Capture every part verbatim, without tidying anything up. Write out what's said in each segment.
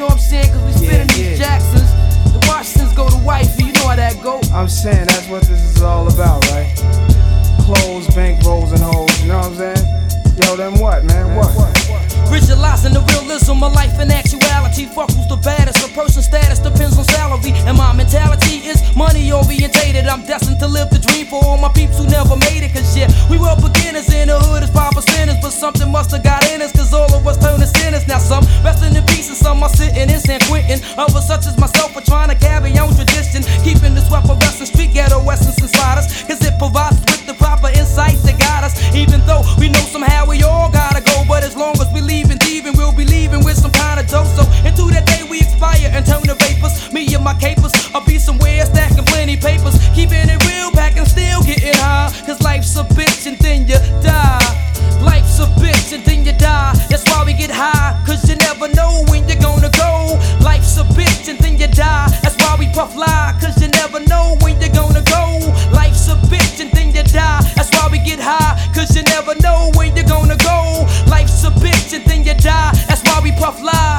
know what I'm saying? Cause we spinning yeah, these yeah. Jacksons. The Washingtons go to wifey, you know how that go. I'm saying that's what this is all about, right? Clothes, bank rolls, and hoes, you know what I'm saying? Yo, then what, man? What? what? Visualizing the realism of life and actuality. Fuck who's the baddest, a person's status depends on salary. And my mentality is money orientated. I'm destined to live the dream for all my peeps who never made it. Cause yeah, we were beginners in the hood as five percenters. But something must have got in us, cause all of us turned to sinners. Now some resting in peace and some are sitting in San Quentin. Others such as myself are trying to carry on tradition, keeping this weapon wrestling street ghetto essence inside us. Cause it provides us with the proper insight to guide us. Even though we know somehow we all gotta go, but as long as we leave and thieving, we'll be leaving with some kind of dough. So into that day we expire and turn to vapors. Me and my capers, I'll be somewhere stacking plenty papers, keeping it real, packing still getting high. Cause life's a bitch and then you die. Life's a bitch and then you die. That's why we get high, cause you never know when you're gonna go. Life's a bitch and then you die. That's why we puff lie, cause you never know when you're gonna go. Life's a bitch and then you die. That's why we get high, cause you never know when you're gonna go. Life's a bitch and then you die. That's why we puff lie.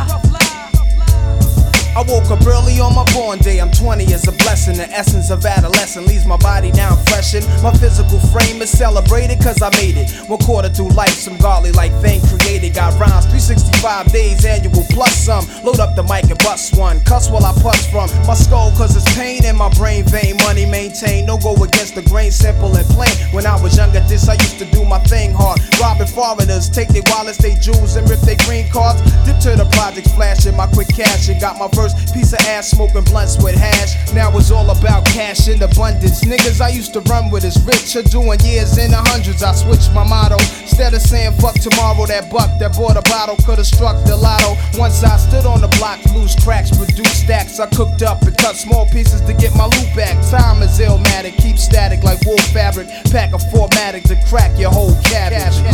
I woke up early on my born day, I'm twenty, is a blessing. The essence of adolescent leaves my body now freshened. My physical frame is celebrated cause I made it. One quarter through life, some godly like thing created. Got rhymes, three sixty-five days annual plus some. Load up the mic and bust one, cuss while I puss from my skull cause it's pain in my brain vein. Money maintained, no go against the grain, simple and plain. When I was younger this I used to do my thing hard. Robbing foreigners, take their wallets, they jewels and rip their green cards. Dip to the projects, flashing my quick cash and got my first piece of ass smoking blunts with hash. Now it's all about cash in abundance. Niggas I used to run with is rich are doing years in the hundreds. I switched my motto. Instead of saying fuck tomorrow, that buck that bought a bottle could've struck the lotto. Once I stood on the block, loose cracks, produced stacks. I cooked up and cut small pieces to get my loot back. Time is illmatic, keep static like wool fabric. Pack a formatic to crack your whole cabbage.